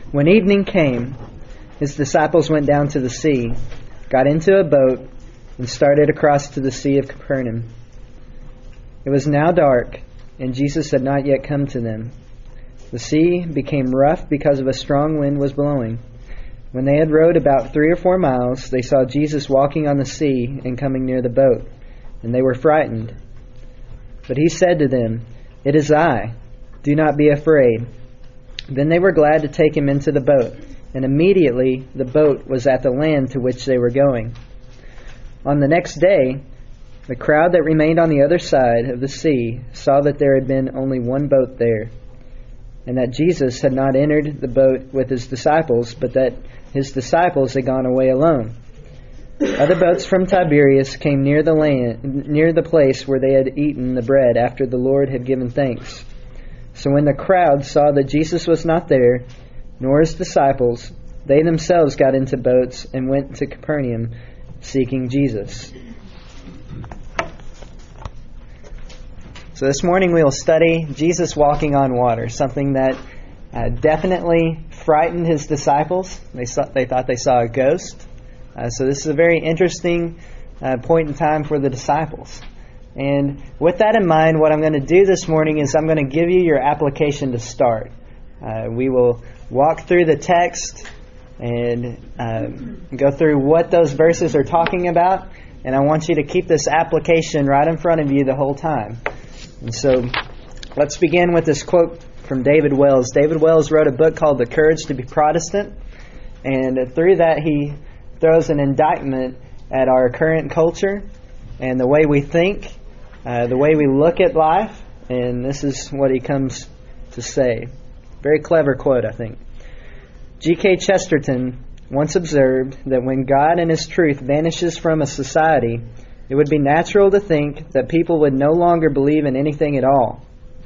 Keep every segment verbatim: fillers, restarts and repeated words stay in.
When evening came, his disciples went down to the sea, got into a boat, and started across to the Sea of Capernaum. It was now dark, and Jesus had not yet come to them. The sea became rough because of a strong wind was blowing. When they had rowed about three or four miles, they saw Jesus walking on the sea and coming near the boat, and they were frightened. But he said to them, "It is I. Do not be afraid." Then they were glad to take him into the boat, and immediately the boat was at the land to which they were going. On the next day, the crowd that remained on the other side of the sea saw that there had been only one boat there, and that Jesus had not entered the boat with his disciples, but that his disciples had gone away alone. Other boats from Tiberias came near the land, near the place where they had eaten the bread after the Lord had given thanks. So when the crowd saw that Jesus was not there, nor his disciples, they themselves got into boats and went to Capernaum, seeking Jesus. So this morning we will study Jesus walking on water, something that uh, definitely frightened his disciples. They saw, they thought they saw a ghost. Uh, so this is a very interesting uh, point in time for the disciples. And with that in mind, what I'm going to do this morning is I'm going to give you your application to start. Uh, we will walk through the text and uh, go through what those verses are talking about. And I want you to keep this application right in front of you the whole time. And so let's begin with this quote from David Wells. David Wells wrote a book called The Courage to be Protestant. And through that he throws an indictment at our current culture and the way we think, uh, the way we look at life. And this is what he comes to say. Very clever quote, I think. G K Chesterton once observed that when God and his truth vanishes from a society, it would be natural to think that people would no longer believe in anything at all.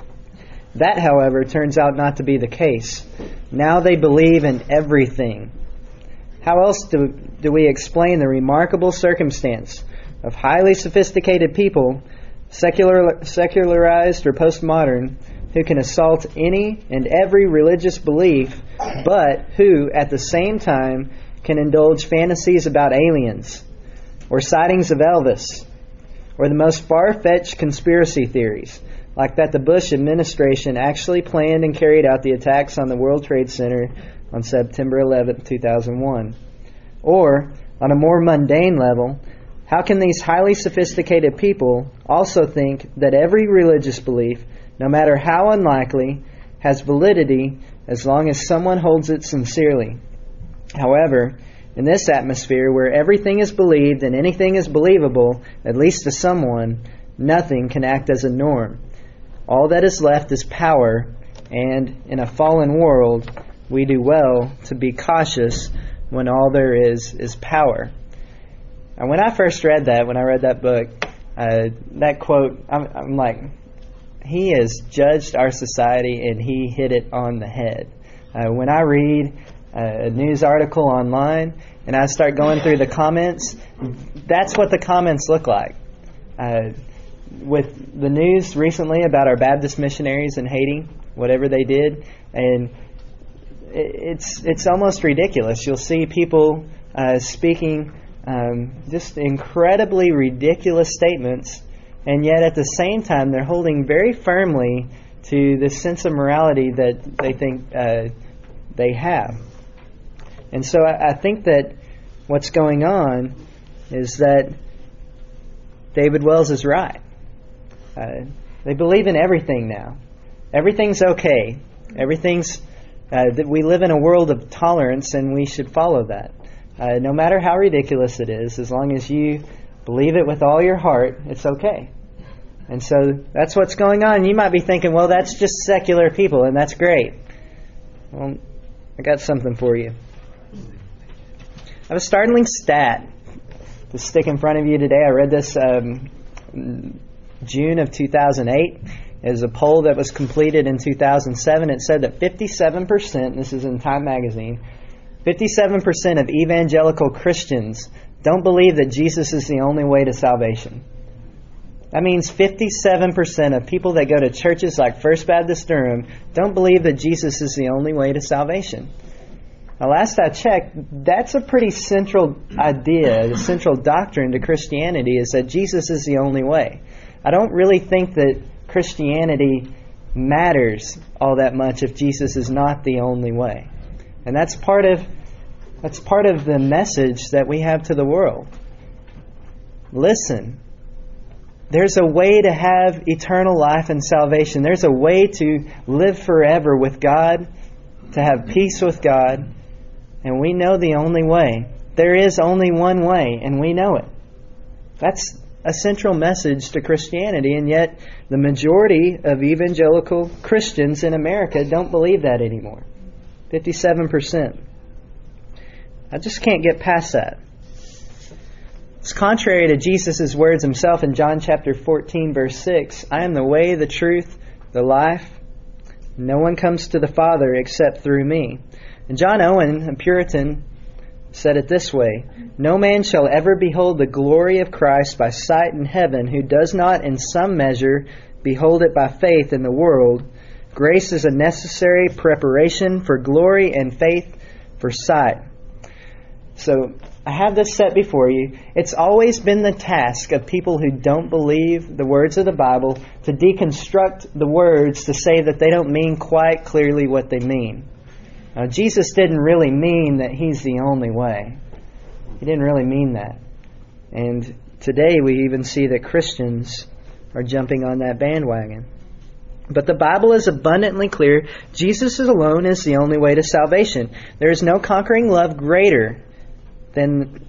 That, however, turns out not to be the case. Now they believe in everything. How else do, do we explain the remarkable circumstance of highly sophisticated people, secular, secularized or postmodern, who can assault any and every religious belief, but who, at the same time, can indulge fantasies about aliens, or sightings of Elvis, or the most far-fetched conspiracy theories, like that the Bush administration actually planned and carried out the attacks on the World Trade Center on September eleventh, two thousand one. Or, on a more mundane level, how can these highly sophisticated people also think that every religious belief, no matter how unlikely, has validity as long as someone holds it sincerely? However, in this atmosphere where everything is believed and anything is believable, at least to someone, nothing can act as a norm. All that is left is power, and in a fallen world, we do well to be cautious when all there is is power. And when I first read that, when I read that book, uh, that quote, I'm, I'm like, he has judged our society and he hit it on the head. Uh, when I read a news article online and I start going through the comments, that's what the comments look like. Uh, with the news recently about our Baptist missionaries in Haiti, whatever they did, and it's it's almost ridiculous. You'll see people uh, speaking um, just incredibly ridiculous statements, and yet at the same time they're holding very firmly to this sense of morality that they think uh, they have. And so I, I think that what's going on is that David Wells is right. Uh, they believe in everything now. Everything's okay. Everything's uh, that we live in a world of tolerance, and we should follow that. Uh, no matter how ridiculous it is, as long as you believe it with all your heart, it's okay. And so that's what's going on. You might be thinking, well, that's just secular people, and that's great. Well, I got something for you. I have a startling stat to stick in front of you today. I read this um, June of two thousand eight. It was a poll that was completed in two thousand seven. It said that fifty-seven percent, this is in Time magazine, fifty-seven percent of evangelical Christians don't believe that Jesus is the only way to salvation. That means fifty-seven percent of people that go to churches like First Baptist Durham don't believe that Jesus is the only way to salvation. Now, last I checked, that's a pretty central idea, the central doctrine to Christianity is that Jesus is the only way. I don't really think that Christianity matters all that much if Jesus is not the only way. And that's part of that's part of the message that we have to the world. Listen, there's a way to have eternal life and salvation. There's a way to live forever with God, to have peace with God, and we know the only way. There is only one way, and we know it. That's a central message to Christianity, and yet the majority of evangelical Christians in America don't believe that anymore. fifty-seven percent. I just can't get past that. It's contrary to Jesus' words himself in John chapter fourteen, verse six. I am the way, the truth, the life. No one comes to the Father except through me. And John Owen, a Puritan, said it this way: no man shall ever behold the glory of Christ by sight in heaven who does not in some measure behold it by faith in the world. Grace is a necessary preparation for glory and faith for sight. So I have this set before you. It's always been the task of people who don't believe the words of the Bible to deconstruct the words to say that they don't mean quite clearly what they mean. Now, Jesus didn't really mean that He's the only way. He didn't really mean that. And today we even see that Christians are jumping on that bandwagon. But the Bible is abundantly clear. Jesus alone is the only way to salvation. There is no conquering love greater than,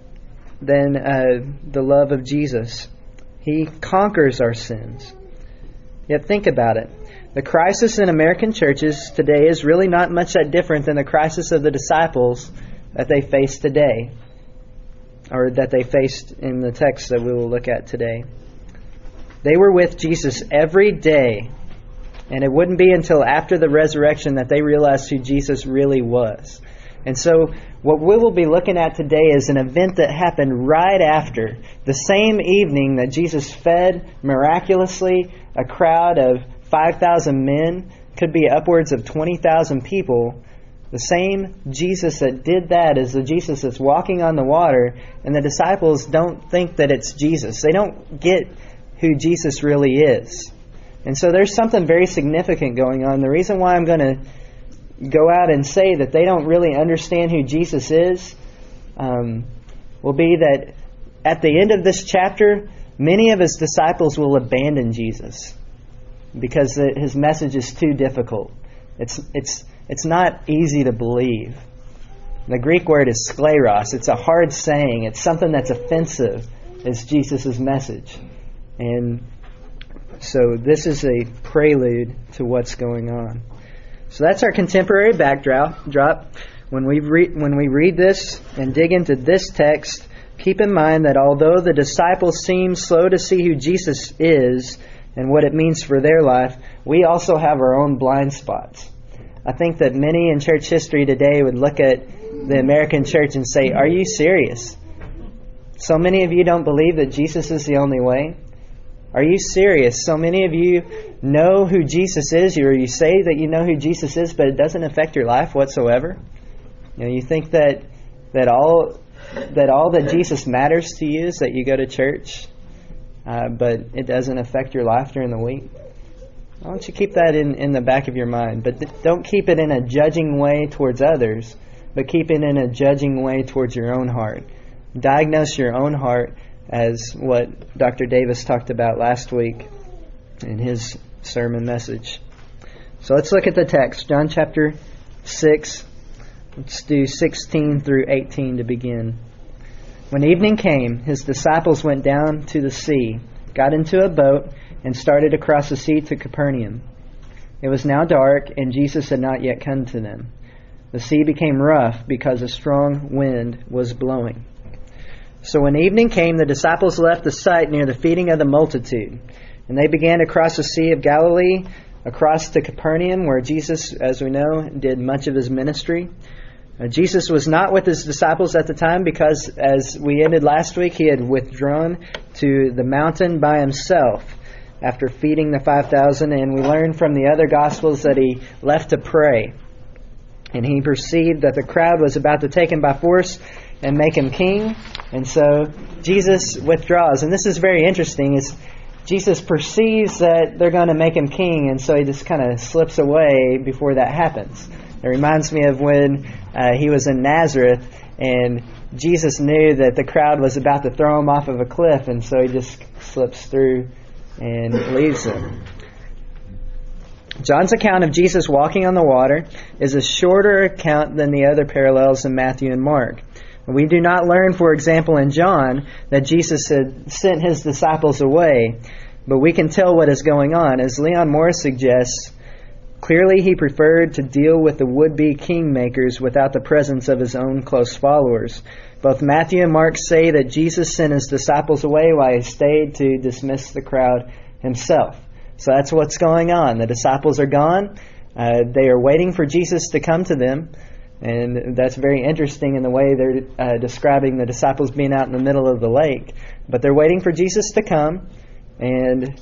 than uh, the love of Jesus. He conquers our sins. Yet think about it. The crisis in American churches today is really not much that different than the crisis of the disciples that they face today, or that they faced in the text that we will look at today. They were with Jesus every day, and it wouldn't be until after the resurrection that they realized who Jesus really was. And so what we will be looking at today is an event that happened right after, the same evening that Jesus fed miraculously a crowd of five thousand men, could be upwards of twenty thousand people. The same Jesus that did that is the Jesus that's walking on the water, and the disciples don't think that it's Jesus. They don't get who Jesus really is. And so there's something very significant going on. The reason why I'm going to go out and say that they don't really understand who Jesus is um, will be that at the end of this chapter, many of His disciples will abandon Jesus because the, His message is too difficult. It's it's it's not easy to believe. The Greek word is skleros. It's a hard saying. It's something that's offensive, is Jesus' message. And so this is a prelude to what's going on. So that's our contemporary backdrop. Drop. When we re- when we read this and dig into this text, keep in mind that although the disciples seem slow to see who Jesus is and what it means for their life, we also have our own blind spots. I think that many in church history today would look at the American church and say, "Are you serious? So many of you don't believe that Jesus is the only way? Are you serious? So many of you know who Jesus is, or you say that you know who Jesus is, but it doesn't affect your life whatsoever? You know, you think that that all that all that Jesus matters to you is that you go to church, uh, but it doesn't affect your life during the week. Why don't you keep that in, in the back of your mind? But th- don't keep it in a judging way towards others, but keep it in a judging way towards your own heart. Diagnose your own heart, as what Doctor Davis talked about last week in his sermon message. So let's look at the text. John chapter six. Let's do sixteen through eighteen to begin. When evening came, His disciples went down to the sea, got into a boat, and started across the sea to Capernaum. It was now dark, and Jesus had not yet come to them. The sea became rough because a strong wind was blowing. So when evening came, the disciples left the site near the feeding of the multitude, and they began to cross the Sea of Galilee, across to Capernaum, where Jesus, as we know, did much of His ministry. Uh, Jesus was not with His disciples at the time because, as we ended last week, He had withdrawn to the mountain by Himself after feeding the five thousand, and we learned from the other Gospels that He left to pray. And he perceived that the crowd was about to take him by force and make him king. And so Jesus withdraws. And this is very interesting. Is Jesus perceives that they're going to make him king, and so he just kind of slips away before that happens. It reminds me of when uh, he was in Nazareth, and Jesus knew that the crowd was about to throw him off of a cliff, and so he just slips through and leaves them. John's account of Jesus walking on the water is a shorter account than the other parallels in Matthew and Mark. We do not learn, for example, in John, that Jesus had sent his disciples away, but we can tell what is going on. As Leon Morris suggests, clearly he preferred to deal with the would-be kingmakers without the presence of his own close followers. Both Matthew and Mark say that Jesus sent his disciples away while he stayed to dismiss the crowd himself. So that's what's going on. The disciples are gone. Uh, they are waiting for Jesus to come to them. And that's very interesting in the way they're uh, describing the disciples being out in the middle of the lake. But they're waiting for Jesus to come, and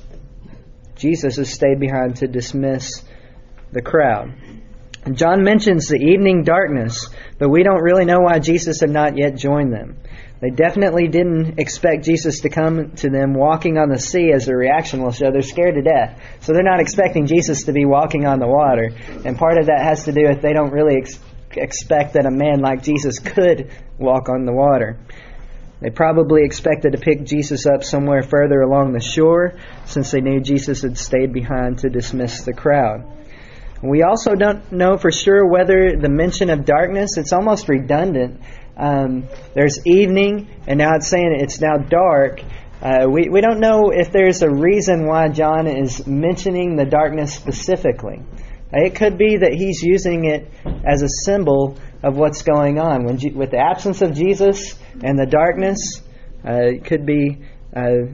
Jesus has stayed behind to dismiss the crowd. And John mentions the evening darkness, but we don't really know why Jesus had not yet joined them. They definitely didn't expect Jesus to come to them walking on the sea, as their reaction will show. They're scared to death. So they're not expecting Jesus to be walking on the water. And part of that has to do with they don't really expect expect that a man like Jesus could walk on the water. They probably expected to pick Jesus up somewhere further along the shore, since they knew Jesus had stayed behind to dismiss the crowd. We also don't know for sure whether the mention of darkness, it's almost redundant. Um, there's evening, and now it's saying it's now dark. Uh, we, we don't know if there's a reason why John is mentioning the darkness specifically. It could be that he's using it as a symbol of what's going on. When G- with the absence of Jesus and the darkness, uh, it could be uh,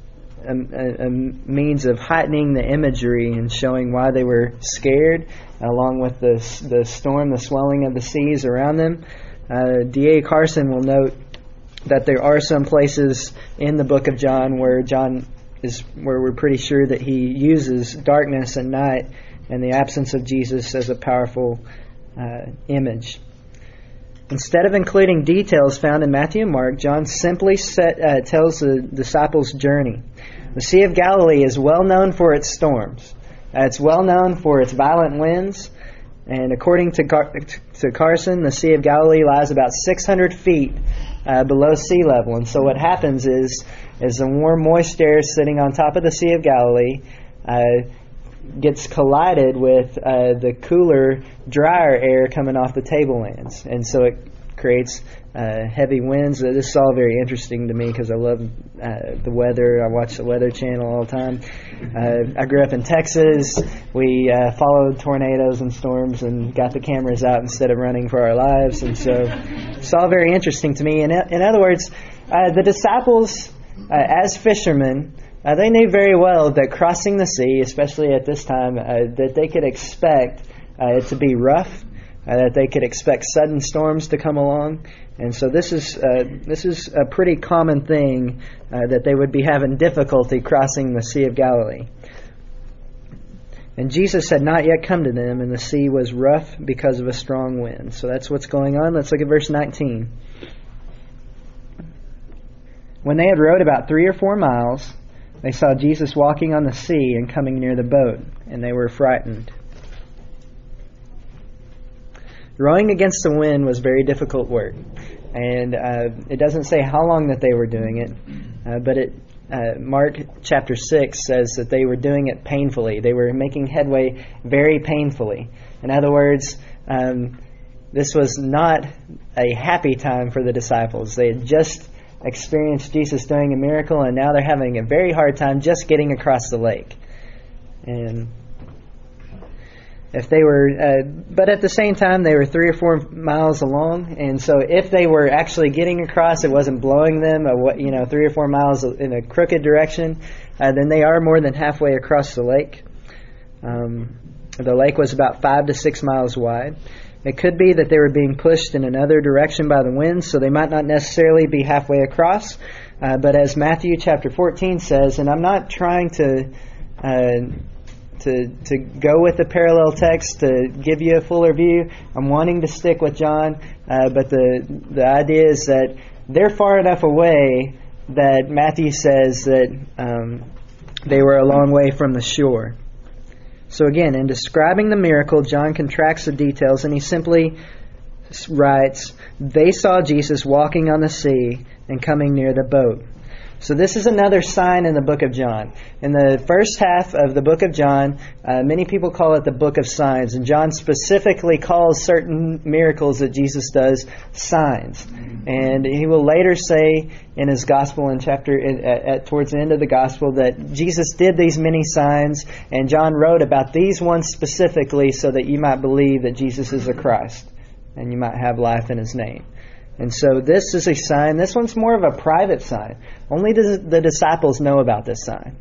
a, a, a means of heightening the imagery and showing why they were scared, along with the the storm, the swelling of the seas around them. Uh, D A Carson will note that there are some places in the book of John where John is where we're pretty sure that he uses darkness and night and the absence of Jesus as a powerful uh, image. Instead of including details found in Matthew and Mark, John simply set, uh, tells the disciples' journey. The Sea of Galilee is well known for its storms. Uh, it's well known for its violent winds. And according to, Car- to Carson, the Sea of Galilee lies about six hundred feet uh, below sea level. And so what happens is, is the warm, moist air sitting on top of the Sea of Galilee uh, gets collided with uh, the cooler, drier air coming off the tablelands. And so it creates uh, heavy winds. This is all very interesting to me because I love uh, the weather. I watch the Weather Channel all the time. Uh, I grew up in Texas. We uh, followed tornadoes and storms and got the cameras out instead of running for our lives. And so it's all very interesting to me. In, in other words, uh, the disciples, uh, as fishermen, Uh, they knew very well that crossing the sea, especially at this time, uh, that they could expect uh, it to be rough, uh, that they could expect sudden storms to come along. And so this is uh, this is a pretty common thing, uh, that they would be having difficulty crossing the Sea of Galilee. And Jesus had not yet come to them, and the sea was rough because of a strong wind. So that's what's going on. Let's look at verse nineteen. When they had rowed about three or four miles, they saw Jesus walking on the sea and coming near the boat, and they were frightened. Rowing against the wind was very difficult work, and uh, it doesn't say how long that they were doing it, uh, but it, uh, Mark chapter six says that they were doing it painfully. They were making headway very painfully. In other words, um, this was not a happy time for the disciples. They had just experienced Jesus doing a miracle, and now they're having a very hard time just getting across the lake. And if they were, uh, but at the same time, they were three or four miles along, and so if they were actually getting across, it wasn't blowing them, a, you know, three or four miles in a crooked direction, uh, then they are more than halfway across the lake. Um, the lake was about five to six miles wide. It could be that they were being pushed in another direction by the wind, so they might not necessarily be halfway across. Uh, but as Matthew chapter fourteen says, and I'm not trying to uh, to, to go with the parallel text to give you a fuller view. I'm wanting to stick with John, uh, but the the idea is that they're far enough away that Matthew says that um, they were a long way from the shore. So again, in describing the miracle, John contracts the details, and he simply writes, they saw Jesus walking on the sea and coming near the boat. So this is another sign in the book of John. In the first half of the book of John, uh, many people call it the book of signs, and John specifically calls certain miracles that Jesus does signs. And he will later say in his gospel, in chapter at, at towards the end of the gospel, that Jesus did these many signs, and John wrote about these ones specifically so that you might believe that Jesus is the Christ, and you might have life in His name. And so this is a sign. This one's more of a private sign. Only the disciples know about this sign.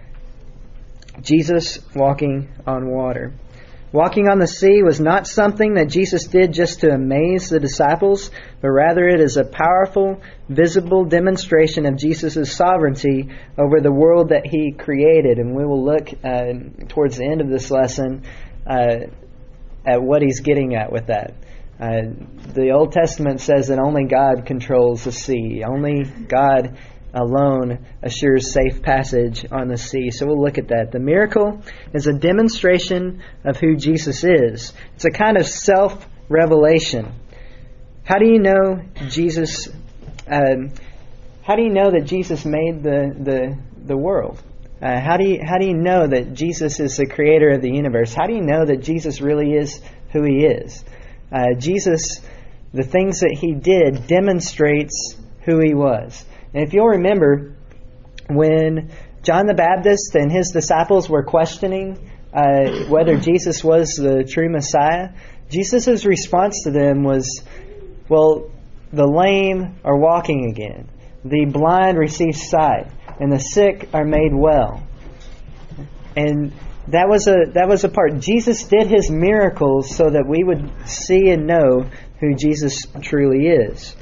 Jesus walking on water. Walking on the sea was not something that Jesus did just to amaze the disciples, but rather it is a powerful, visible demonstration of Jesus' sovereignty over the world that He created. And we will look uh, towards the end of this lesson uh, at what He's getting at with that. Uh, the Old Testament says that only God controls the sea. Only God alone assures safe passage on the sea. So we'll look at that. The miracle is a demonstration of who Jesus is. It's a kind of self-revelation. How do you know Jesus? Um, how do you know that Jesus made the the the world? Uh, how do you how do you know that Jesus is the creator of the universe? How do you know that Jesus really is who He is? Uh, Jesus, the things that He did demonstrates who He was. And if you'll remember, when John the Baptist and his disciples were questioning uh, whether Jesus was the true Messiah, Jesus' response to them was, well, the lame are walking again, the blind receive sight, and the sick are made well. And That was a that was a part. Jesus did His miracles so that we would see and know who Jesus truly is.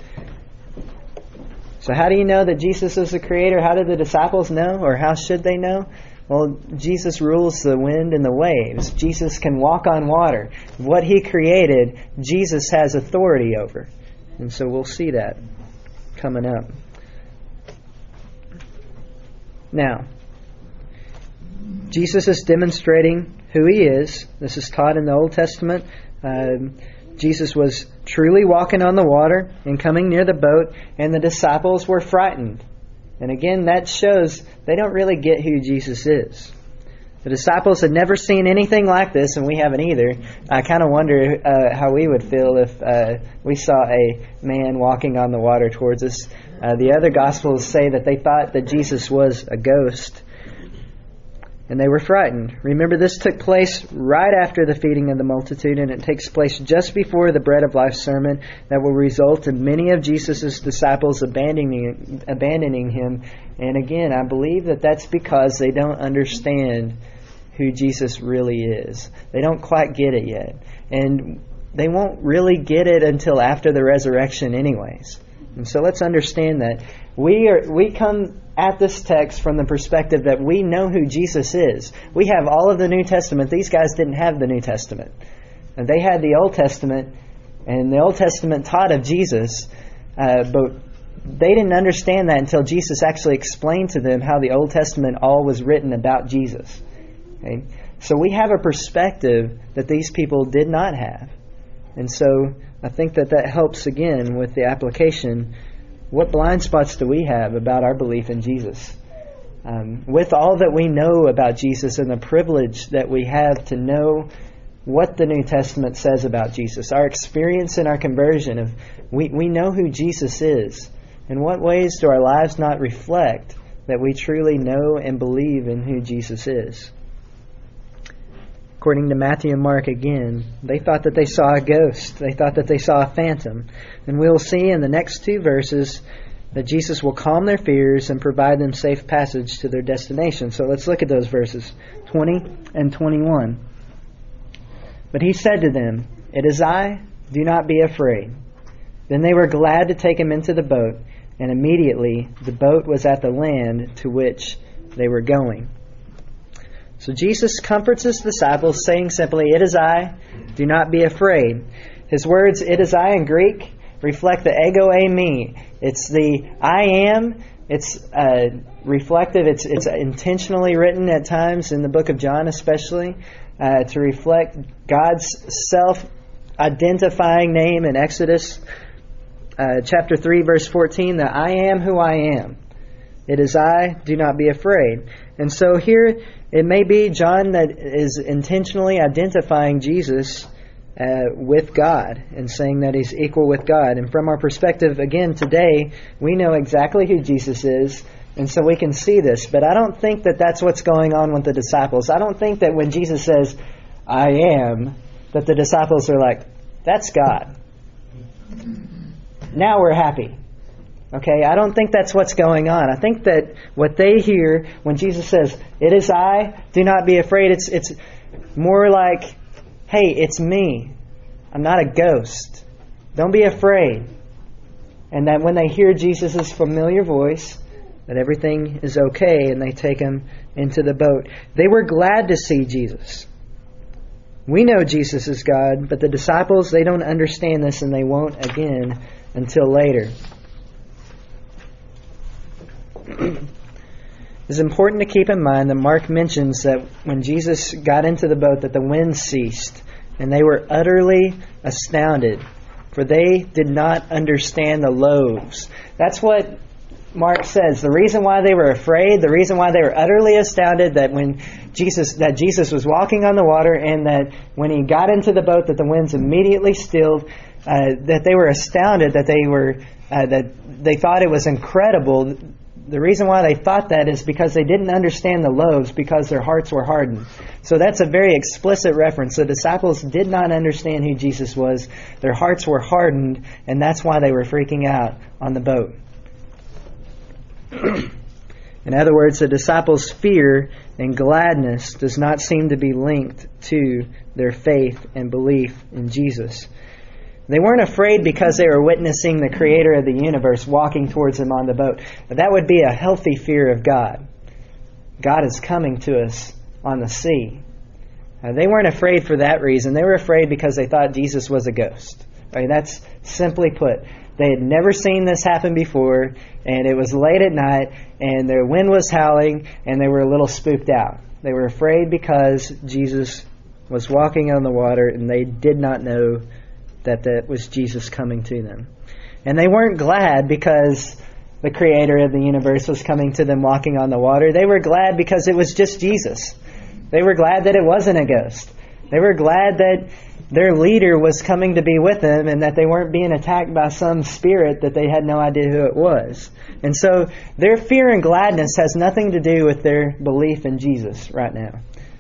So how do you know that Jesus is the Creator? How did the disciples know, or how should they know? Well, Jesus rules the wind and the waves. Jesus can walk on water. What He created, Jesus has authority over. And so we'll see that coming up. Now, Jesus is demonstrating who He is. This is taught in the Old Testament. Um, Jesus was truly walking on the water and coming near the boat, and the disciples were frightened. And again, that shows they don't really get who Jesus is. The disciples had never seen anything like this, and we haven't either. I kind of wonder uh, how we would feel if uh, we saw a man walking on the water towards us. Uh, the other Gospels say that they thought that Jesus was a ghost. And they were frightened. Remember, this took place right after the feeding of the multitude, and it takes place just before the Bread of Life sermon that will result in many of Jesus' disciples abandoning, abandoning Him. And again, I believe that that's because they don't understand who Jesus really is. They don't quite get it yet. And they won't really get it until after the resurrection anyways. And so let's understand that. We are we come at this text from the perspective that we know who Jesus is. We have all of the New Testament. These guys didn't have the New Testament. And they had the Old Testament, and the Old Testament taught of Jesus, uh, but they didn't understand that until Jesus actually explained to them how the Old Testament all was written about Jesus. Okay? So we have a perspective that these people did not have. And so I think that that helps again with the application. What blind spots do we have about our belief in Jesus? Um, with all that we know about Jesus and the privilege that we have to know what the New Testament says about Jesus, our experience in our conversion, of we, we know who Jesus is. In what ways do our lives not reflect that we truly know and believe in who Jesus is? According to Matthew and Mark again, they thought that they saw a ghost. They thought that they saw a phantom. And we'll see in the next two verses that Jesus will calm their fears and provide them safe passage to their destination. So let's look at those verses, twenty and twenty-one. But He said to them, "It is I, do not be afraid." Then they were glad to take Him into the boat, and immediately the boat was at the land to which they were going. So Jesus comforts His disciples, saying simply, "It is I, do not be afraid." His words, "it is I" in Greek, reflect the ego eimi. It's the I am. It's uh, reflective. It's it's intentionally written at times in the book of John, especially uh, to reflect God's self-identifying name in Exodus uh, chapter three, verse fourteen. The I am who I am. It is I. Do not be afraid. And so here it may be John that is intentionally identifying Jesus Uh, with God and saying that He's equal with God. And from our perspective, again, today, we know exactly who Jesus is, and so we can see this. But I don't think that that's what's going on with the disciples. I don't think that when Jesus says, "I am," that the disciples are like, "That's God. Now we're happy." Okay, I don't think that's what's going on. I think that what they hear when Jesus says, "It is I, do not be afraid," it's it's more like, "Hey, it's me. I'm not a ghost. Don't be afraid." And that when they hear Jesus' familiar voice, that everything is okay, and they take Him into the boat. They were glad to see Jesus. We know Jesus is God, but the disciples, they don't understand this, and they won't again until later. It's important to keep in mind that Mark mentions that when Jesus got into the boat that the wind ceased, and they were utterly astounded, for they did not understand the loaves. That's what Mark says. The reason why they were afraid, the reason why they were utterly astounded that when Jesus that Jesus was walking on the water, and that when He got into the boat that the winds immediately stilled, uh, that they were astounded, that they were uh, that they thought it was incredible. The reason why they thought that is because they didn't understand the loaves, because their hearts were hardened. So that's a very explicit reference. The disciples did not understand who Jesus was. Their hearts were hardened, and that's why they were freaking out on the boat. In other words, the disciples' fear and gladness does not seem to be linked to their faith and belief in Jesus. They weren't afraid because they were witnessing the Creator of the universe walking towards them on the boat. That would be a healthy fear of God. God is coming to us on the sea. Uh, they weren't afraid for that reason. They were afraid because they thought Jesus was a ghost. Right? That's simply put. They had never seen this happen before, and it was late at night, and their wind was howling, and they were a little spooked out. They were afraid because Jesus was walking on the water, and they did not know that that was Jesus coming to them. And they weren't glad because the Creator of the universe was coming to them walking on the water. They were glad because it was just Jesus. They were glad that it wasn't a ghost. They were glad that their leader was coming to be with them, and that they weren't being attacked by some spirit that they had no idea who it was. And so their fear and gladness has nothing to do with their belief in Jesus right now.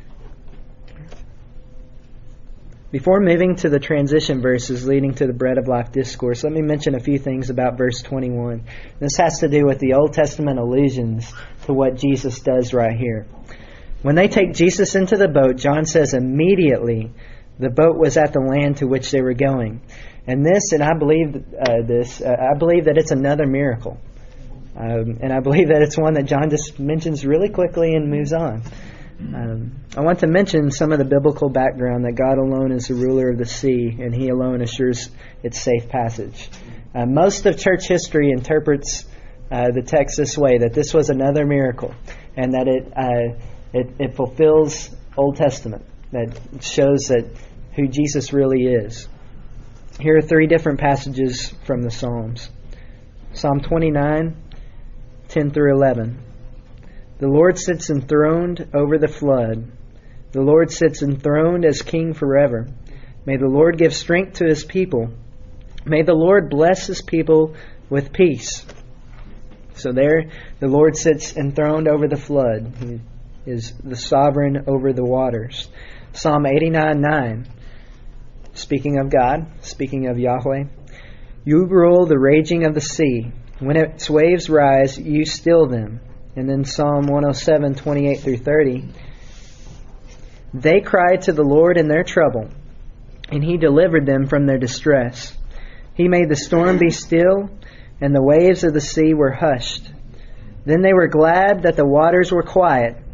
Before moving to the transition verses leading to the Bread of Life discourse, let me mention a few things about verse twenty-one. This has to do with the Old Testament allusions to what Jesus does right here. When they take Jesus into the boat, John says immediately the boat was at the land to which they were going. And this, and I believe uh, this, uh, I believe that it's another miracle. Um, and I believe that it's one that John just mentions really quickly and moves on. Um, I want to mention some of the biblical background that God alone is the ruler of the sea, and He alone assures its safe passage. Uh, most of church history interprets uh, the text this way, that this was another miracle, and that it, uh, it it fulfills Old Testament, that shows that who Jesus really is. Here are three different passages from the Psalms. Psalm twenty-nine, ten through eleven. The Lord sits enthroned over the flood. The Lord sits enthroned as King forever. May the Lord give strength to His people. May the Lord bless His people with peace. So there, the Lord sits enthroned over the flood. He is the sovereign over the waters. Psalm eighty-nine nine. Speaking of God, speaking of Yahweh. You rule the raging of the sea. When its waves rise, you still them. And then Psalm one oh seven twenty-eight through thirty. They cried to the Lord in their trouble, and He delivered them from their distress. He made the storm be still, and the waves of the sea were hushed. Then they were glad that the waters were quiet,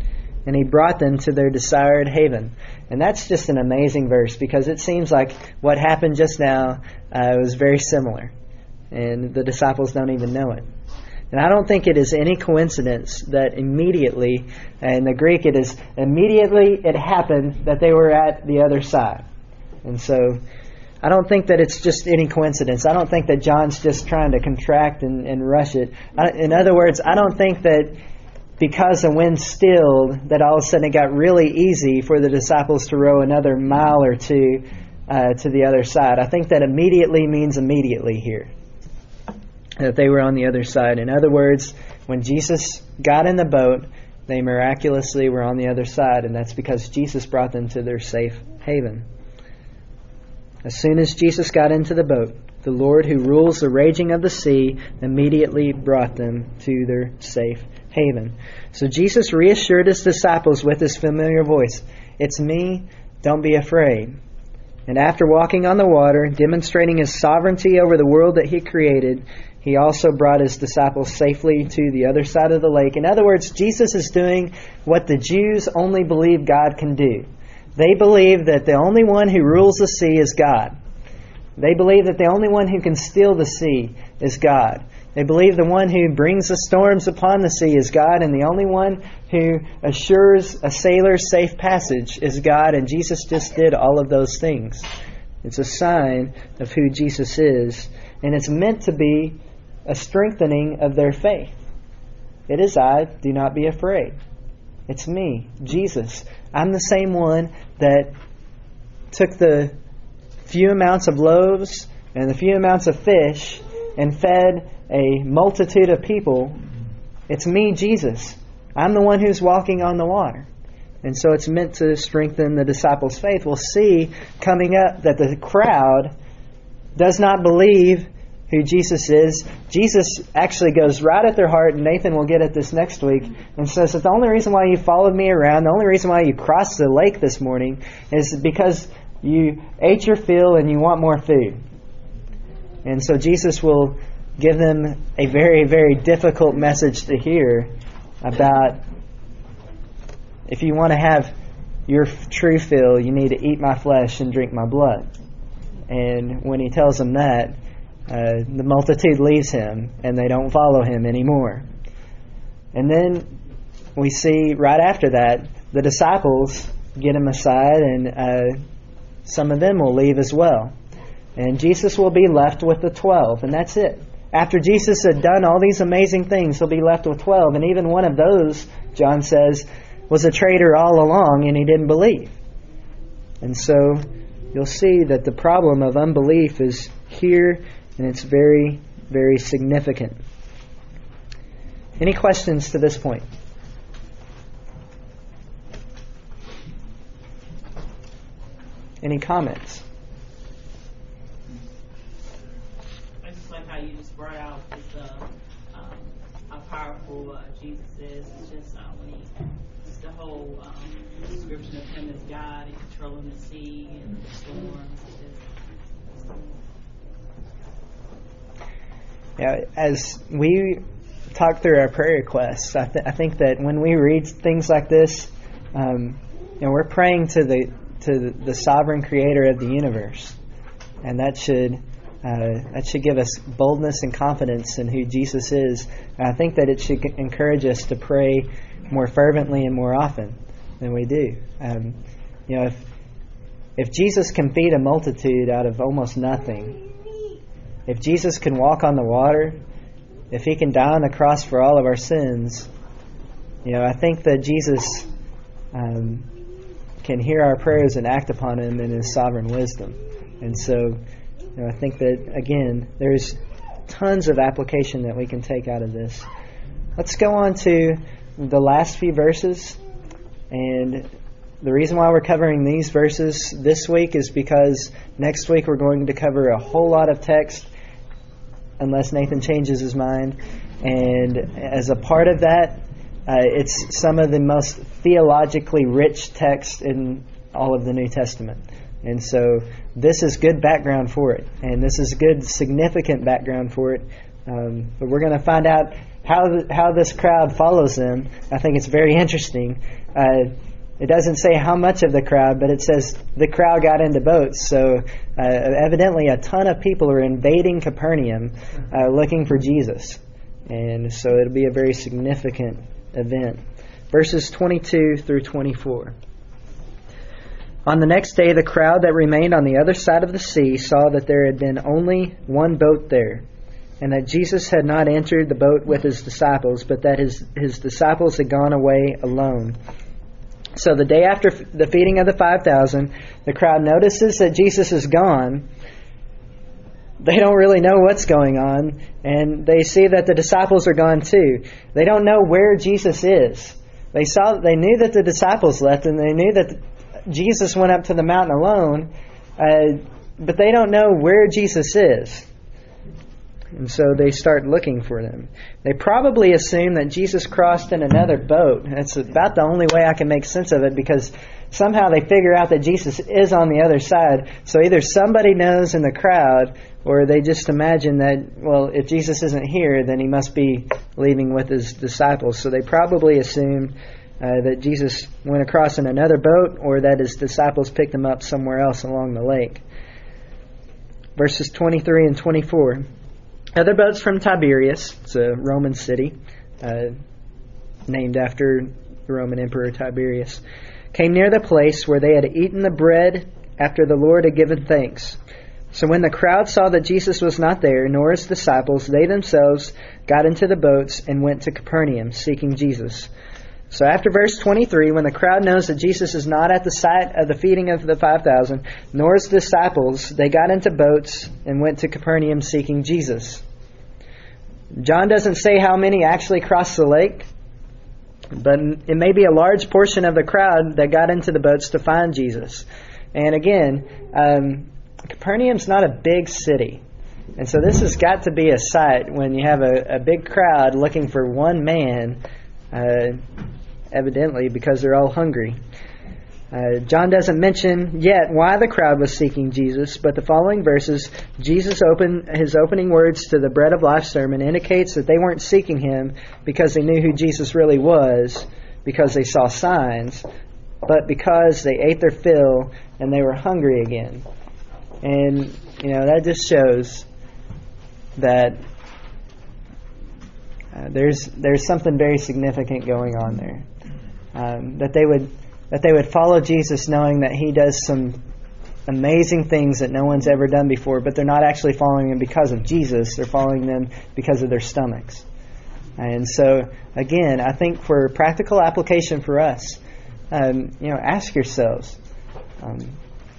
and He brought them to their desired haven. And that's just an amazing verse, because it seems like what happened just now uh, was very similar, and the disciples don't even know it. And I don't think it is any coincidence that immediately, in the Greek it is immediately it happened that they were at the other side. And so I don't think that it's just any coincidence. I don't think that John's just trying to contract and, and rush it. I, in other words, I don't think that because the wind stilled, that all of a sudden it got really easy for the disciples to row another mile or two uh, to the other side. I think that immediately means immediately here, that they were on the other side. In other words, when Jesus got in the boat, they miraculously were on the other side, and that's because Jesus brought them to their safe haven. As soon as Jesus got into the boat, the Lord who rules the raging of the sea immediately brought them to their safe haven. So Jesus reassured His disciples with His familiar voice, "It's me, don't be afraid." And after walking on the water, demonstrating His sovereignty over the world that He created, He also brought His disciples safely to the other side of the lake. In other words, Jesus is doing what the Jews only believe God can do. They believe that the only one who rules the sea is God. They believe that the only one who can still the sea is God. They believe the one who brings the storms upon the sea is God, and the only one who assures a sailor's safe passage is God, and Jesus just did all of those things. It's a sign of who Jesus is, and it's meant to be a strengthening of their faith. It is I, do not be afraid. It's me, Jesus. I'm the same one that took the few amounts of loaves and the few amounts of fish and fed a multitude of people. It's me, Jesus. I'm the one who's walking on the water. And so it's meant to strengthen the disciples' faith. We'll see coming up that the crowd does not believe who Jesus is. Jesus actually goes right at their heart, and Nathan will get at this next week, and says that the only reason why you followed me around, the only reason why you crossed the lake this morning is because you ate your fill and you want more food. And so Jesus will give them a very, very difficult message to hear about, if you want to have your true fill, you need to eat my flesh and drink my blood. And when He tells them that, Uh, the multitude leaves Him and they don't follow Him anymore. And then we see right after that, the disciples get Him aside, and uh, some of them will leave as well. And Jesus will be left with the twelve, and that's it. After Jesus had done all these amazing things, He'll be left with twelve. And even one of those, John says, was a traitor all along, and he didn't believe. And so you'll see that the problem of unbelief is here, and it's very, very significant. Any questions to this point? Any comments? I just like how you just brought out this, uh, um, how powerful uh, Jesus is. It's just uh, when he, just the whole um, description of Him as God and controlling the sea and the storms. It's just, Yeah, as we talk through our prayer requests, I, th- I think that when we read things like this, um, you know, we're praying to the to the sovereign Creator of the universe, and that should uh, that should give us boldness and confidence in who Jesus is. And I think that it should encourage us to pray more fervently and more often than we do. Um, you know, if if Jesus can feed a multitude out of almost nothing, if Jesus can walk on the water, if He can die on the cross for all of our sins, you know, I think that Jesus um, can hear our prayers and act upon them in His sovereign wisdom. And so, you know, I think that, again, there's tons of application that we can take out of this. Let's go on to the last few verses. And the reason why we're covering these verses this week is because next week we're going to cover a whole lot of text, unless Nathan changes his mind. And as a part of that, uh, it's some of the most theologically rich text in all of the New Testament. And so this is good background for it. And this is good, significant background for it. Um, but we're going to find out how how this crowd follows them, I think it's very interesting. Uh, it doesn't say how much of the crowd, but it says the crowd got into boats. So uh, evidently a ton of people are invading Capernaum uh, looking for Jesus. And so it'll be a very significant event. Verses twenty-two through twenty-four. On the next day, the crowd that remained on the other side of the sea saw that there had been only one boat there, and that Jesus had not entered the boat with his disciples, but that his, his disciples had gone away alone. So the day after the feeding of the five thousand, the crowd notices that Jesus is gone. They don't really know what's going on, and they see that the disciples are gone too. They don't know where Jesus is. They saw, they knew that the disciples left, and they knew that Jesus went up to the mountain alone, uh, but they don't know where Jesus is. And so they start looking for them. They probably assume that Jesus crossed in another boat. That's about the only way I can make sense of it, because somehow they figure out that Jesus is on the other side. So either somebody knows in the crowd, or they just imagine that, well, if Jesus isn't here, then he must be leaving with his disciples. So they probably assumed uh, that Jesus went across in another boat, or that his disciples picked him up somewhere else along the lake. Verses twenty-three and twenty-four. Other boats from Tiberias, it's a Roman city, uh, named after the Roman Emperor Tiberius, came near the place where they had eaten the bread after the Lord had given thanks. So when the crowd saw that Jesus was not there, nor his disciples, they themselves got into the boats and went to Capernaum, seeking Jesus. So after verse twenty-three, when the crowd knows that Jesus is not at the site of the feeding of the five thousand, nor his disciples, they got into boats and went to Capernaum seeking Jesus. John doesn't say how many actually crossed the lake, but it may be a large portion of the crowd that got into the boats to find Jesus. And again, um, Capernaum's not a big city. And so this has got to be a sight when you have a, a big crowd looking for one man, uh, evidently because they're all hungry. Uh, John doesn't mention yet why the crowd was seeking Jesus, but the following verses, Jesus opened his opening words to the Bread of Life sermon indicates that they weren't seeking him because they knew who Jesus really was, because they saw signs, but because they ate their fill and they were hungry again. And, you know, that just shows that uh, there's there's something very significant going on there. Um, that they would that they would follow Jesus knowing that he does some amazing things that no one's ever done before, but they're not actually following him because of Jesus. They're following them because of their stomachs. And so, again, I think for practical application for us, um, you know, ask yourselves, um,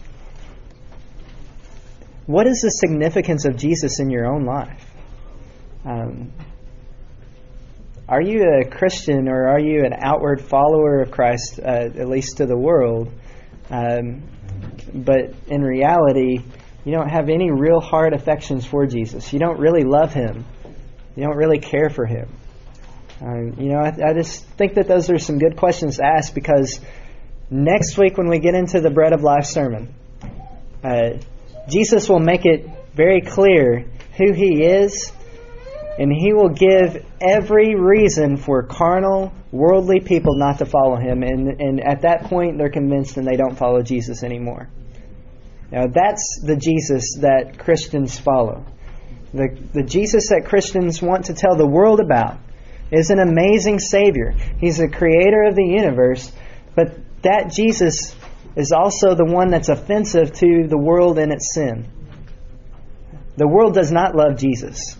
what is the significance of Jesus in your own life? Um, are you a Christian, or are you an outward follower of Christ, uh, at least to the world? Um, but in reality, you don't have any real hard affections for Jesus. You don't really love him. You don't really care for him. Um, you know, I, I just think that those are some good questions to ask, because next week when we get into the Bread of Life sermon, uh, Jesus will make it very clear who he is, and he will give every reason for carnal, worldly people not to follow him. And, and at that point, they're convinced and they don't follow Jesus anymore. Now, that's the Jesus that Christians follow. The, the Jesus that Christians want to tell the world about is an amazing Savior. He's the creator of the universe, but that Jesus is also the one that's offensive to the world and its sin. The world does not love Jesus.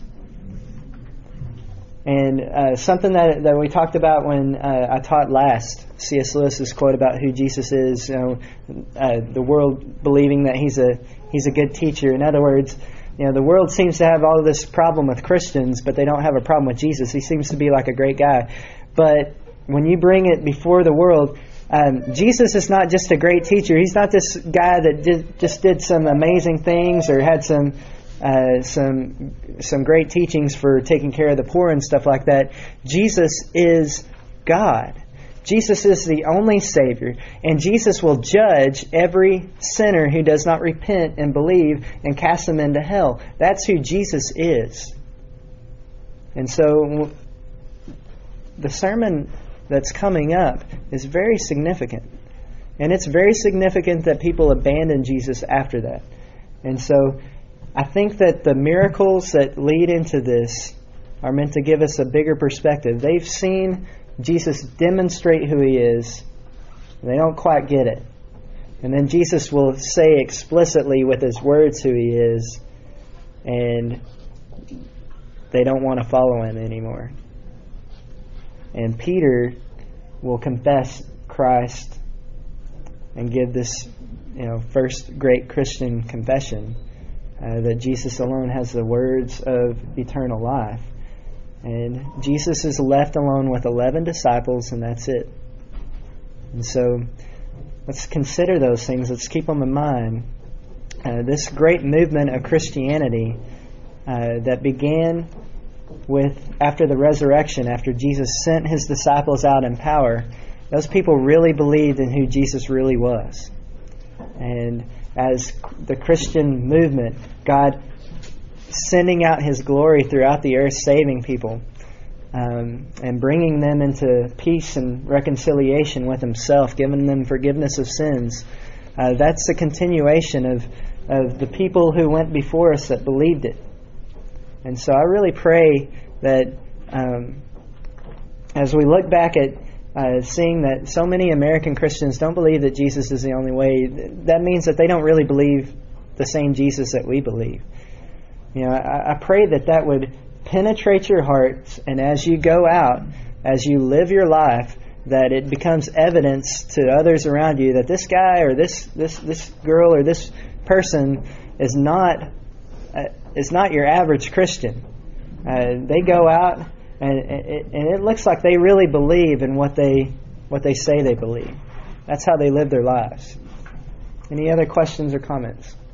And uh, something that that we talked about when uh, I taught last, C S Lewis's quote about who Jesus is, you know, uh, the world believing that he's a he's a good teacher. In other words, you know, the world seems to have all this problem with Christians, but they don't have a problem with Jesus. He seems to be like a great guy. But when you bring it before the world, um, Jesus is not just a great teacher. He's not this guy that did, just did some amazing things or had some uh, some some great teachings for taking care of the poor and stuff like that. Jesus is God. Jesus is the only Savior, and Jesus will judge every sinner who does not repent and believe and cast them into hell. That's who Jesus is. And so the sermon that's coming up is very significant. And it's very significant that people abandon Jesus after that. And so I think that the miracles that lead into this are meant to give us a bigger perspective. They've seen Jesus demonstrate who He is. They don't quite get it. And then Jesus will say explicitly with His words who He is, and they don't want to follow Him anymore. And Peter will confess Christ and give this, you know, first great Christian confession uh, that Jesus alone has the words of eternal life. And Jesus is left alone with eleven disciples, and that's it. And so let's consider those things. Let's keep them in mind. Uh, this great movement of Christianity uh, that began with after the resurrection, after Jesus sent His disciples out in power, those people really believed in who Jesus really was. And as the Christian movement, God sending out His glory throughout the earth, saving people, um, and bringing them into peace and reconciliation with Himself, giving them forgiveness of sins. Uh, that's the continuation of, of the people who went before us that believed it. And so I really pray that um, as we look back at uh, seeing that so many American Christians don't believe that Jesus is the only way, that means that they don't really believe the same Jesus that we believe. You know, I, I pray that that would penetrate your hearts, and as you go out, as you live your life, that it becomes evidence to others around you that this guy or this this this girl or this person is not uh, is not your average Christian. Uh, they go out and it, and it looks like they really believe in what they what they say they believe. That's how they live their lives. Any other questions or comments?